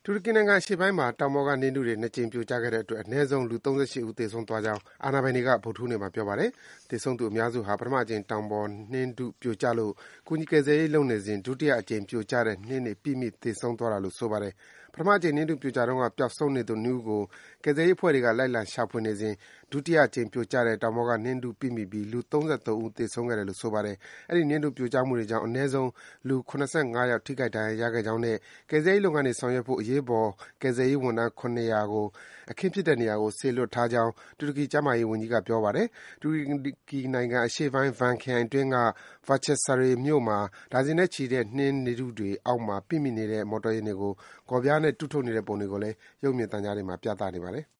တူရကီနိုင်ငံအရှေ့ပိုင်းမှာတောင်ပေါ်ကနှင်းထုတွေ၂ကြိမ်ပြိုကျခဲ့တဲ့အတွက်အနည်းဆုံးလူ38ဦးသေဆုံးသွားကြောင်းအာဏာပိုင်တွေကဗုဒ္ဓဟူးနေ့မှာပြောပါတယ်။သေဆုံးသူအများစုဟာပထမအကြိမ်တောင်ပေါ်နှင်းထုပြိုကျလို့ကူညီကယ်ဆယ်ရေးလုပ်နေစဉ်ဒုတိယအကြိမ်ပြိုကျတဲ့နှင်းတွေပိမိသေဆုံးသွားတာလို့ဆိုပါတယ်။ပထမအကြိမ်နှင်းထုပြိုကျတုန်းကပျောက်ဆုံးနေသူ ၂ ဦးကိုကယ်ဆယ်ရေးအဖွဲ့တွေကလိုက်လံရှာဖွေနေစဉ်ဒုတိယအကြိမ်ပြိုကျတဲ့တောင်ပေါ်ကနှင်းထုပိမိပြီးလူ33ဦးသေဆုံးခဲ့တယ်လို့ဆိုပါတယ်။အဲဒီနှင်းထုပြိုကျမှုတွေကြောင့်အနည်းဆုံးလူ75ယောက်ထိခိုက်ဒဏ်ရာရခဲ့ကြောင်းနဲ့ကယ်ဆယ်ရေးလုပ်ငန်းတွေဆောင်ရွက်ဖို့အရေးပေါ်ကယ်ဆယ်ရေးဝန်ထမ်း700ကိုအခင်းဖြစ်တဲ့နေရာကိုစေလွှတ်ထားကြောင်းတူရကီကျန်းမာရေးဝန်ကြီးကပြောပါတယ်။တူရကီနိုင်ငံအရှေ့ပိုင်း Van ခရိုင်အတွင်းက Bahcesaray မြို့မှာဒါဇင်နဲ့ချီတဲ့နှင်းထုတွေအောက်မှာပိမိနေတဲ့မော်တော်ယာဉ်တွေကိုဂေါ်ပြားနဲ့တူးထုတ်နေတဲ့ပုံတွေကိုလည်းရုပ်မြင်သံကြားတွေမှာပြသနေပါတယ်